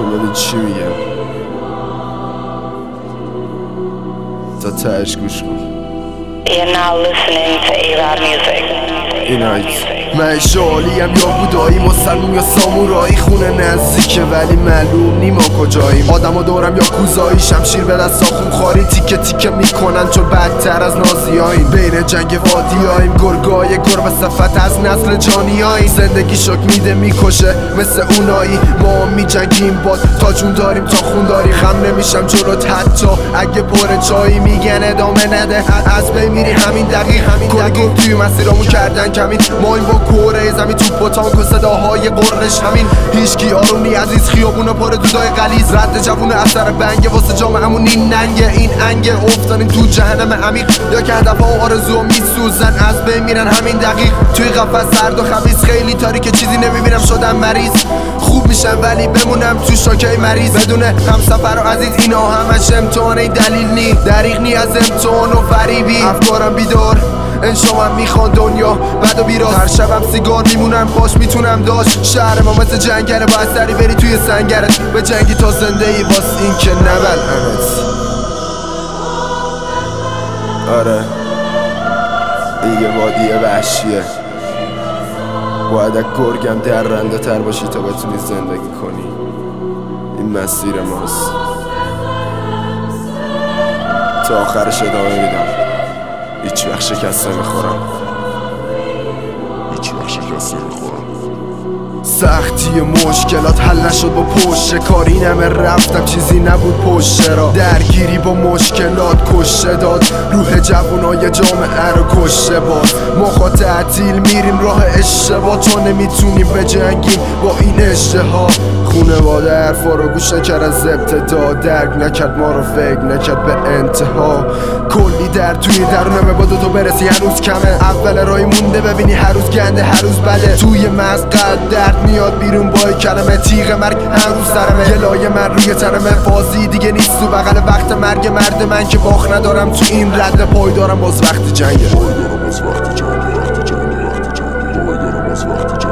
ببین چی میگم تا تهش گوش کن. You're now listening to A-Rod Music. اینایت من شالیم یا بودایی مسلمون یا سامورایی، خونه نزدیکه ولی معلوم نی ما کجاییم. آدم و دورم یا کوزایی، شمشیر به دست خون خاری، تیکه تیکه میکنن چون بدتر از نازیاییم. بین جنگ وادیاییم، گرگای گربه صفت از نسل جانیاییم. زندگی شک میده میکشه مثل اونایی، ما میجنگیم باد تا جون داریم تا خون داریم. خم نمیشم جلوت حتی اگه پر چایی، میگن ادامه نده از بین میری همین دقیق. کلی توی مسیرامون کردن کمین، ما این با کوره زمین توپ و تانک و صداهای قررش همین. هیچکی آروم نی عزیز، خیابونا پر دودای غلیظ، رد جوون اثر بنگه واسه جامعه‌مون این ننگه. این انگه افتادیم تو جهنم عمیق، یا که هدف‌ها و آرزوها میسوزن از بین میرن همین دقیق. توی قفس سرد و خبیث خیلی تاریکه چیزی نمیبینم، شدم مریض. خوب میشم ولی بمونم تو شاکای مریض، بدون همسفر و عزیز اینا همش امتحان. این دلیل نی دریغ نی از امتحان و فریبی. افکارم بیدار انشام میخوان دنیا بد و بیراز، هر شبم سیگار میمونم باش میتونم داشت. شهر ما مثل جنگله، باید سری بری توی سنگرت به جنگی تا زنده ای، واس این که نبلعمت. آره دیگه وادی وحشیه، باید از گرگم درنده تر باشی تا بتونی زندگی کنی. این مسیر ماست، تا آخرش ادامه میدم. هیچ وقت شکست نمیخورم، هیچ وقت شکست نمیخورم. سختی مشکلات حل نشد با پشت کار، این همه رفتم چیزی نبود پشت را. درگیری با مشکلات کشته داد روح جوانای جامعه رو کشته باز. ما خوا تعطیل میریم راه اشتباه، تا نمیتونیم بجنگیم با این اشتها. خونواده حرفا رو گوش نکرد از ابتدا، درک نکرد ما رو، فکر نکرد به انتها. کلی در توی درونمه، با تو برسی هنوز کمه. اول رای مونده ببینی هر روز گنده هر روز بله. توی مغز قلب درد میاد بیرون با کلمه، تیغ مرگ هر روز سرمه. گلای من روی تنمه، بازی دیگه نیست تو بغل وقت مرگ مرد من که باخت ندارم تو این رد. پای دارم باز وقت جنگه، پای دارم باز وقت جنگه، وقت جنگه، وقت جنگه. پای دارم باز وقت جنگه.